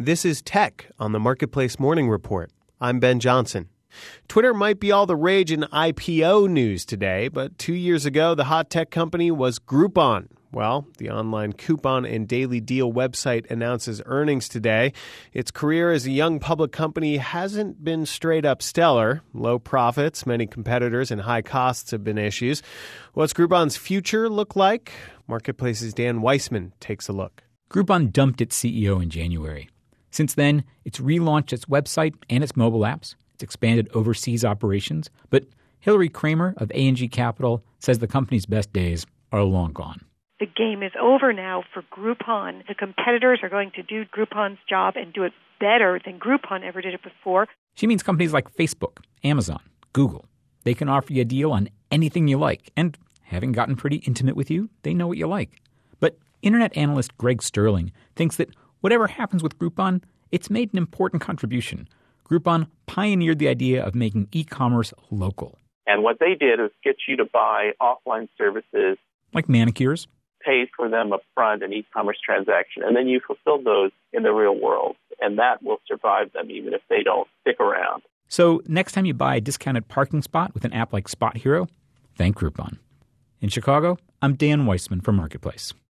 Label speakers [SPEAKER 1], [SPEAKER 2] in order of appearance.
[SPEAKER 1] This is Tech on the Marketplace Morning Report. I'm Ben Johnson. Twitter might be all the rage in IPO news today, but 2 years ago, the hot tech company was Groupon. Well, the online coupon and daily deal website announces earnings today. Its career as a young public company hasn't been straight up stellar. Low profits, many competitors, and high costs have been issues. What's Groupon's future look like? Marketplace's Dan Weissman takes a look.
[SPEAKER 2] Groupon dumped its CEO in January. Since then, it's relaunched its website and its mobile apps. It's expanded overseas operations. But Hillary Kramer of A&G Capital says the company's best days are long gone.
[SPEAKER 3] The game is over now for Groupon. The competitors are going to do Groupon's job and do it better than Groupon ever did it before.
[SPEAKER 2] She means companies like Facebook, Amazon, Google. They can offer you a deal on anything you like. And having gotten pretty intimate with you, they know what you like. But internet analyst Greg Sterling thinks that whatever happens with Groupon, it's made an important contribution. Groupon pioneered the idea of making e-commerce local.
[SPEAKER 4] And what they did is get you to buy offline services.
[SPEAKER 2] Like manicures.
[SPEAKER 4] Pay for them up front, an e-commerce transaction, and then you fulfill those in the real world. And that will survive them even if they don't stick around.
[SPEAKER 2] So next time you buy a discounted parking spot with an app like Spot Hero, thank Groupon. In Chicago, I'm Dan Weissman for Marketplace.